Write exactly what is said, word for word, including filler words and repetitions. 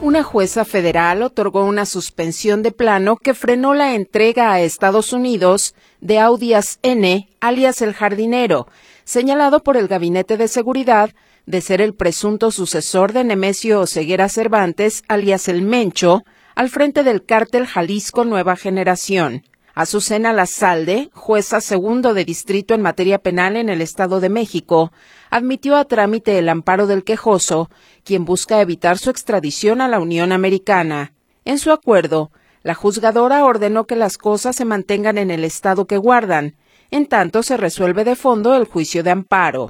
Una jueza federal otorgó una suspensión de plano que frenó la entrega a Estados Unidos de Audias N., alias El Jardinero, señalado por el Gabinete de Seguridad de ser el presunto sucesor de Nemesio Oseguera Cervantes, alias El Mencho, al frente del cártel Jalisco Nueva Generación. Azucena Lazalde, jueza segundo de distrito en materia penal en el Estado de México, admitió a trámite el amparo del quejoso, quien busca evitar su extradición a la Unión Americana. En su acuerdo, la juzgadora ordenó que las cosas se mantengan en el estado que guardan, en tanto se resuelve de fondo el juicio de amparo.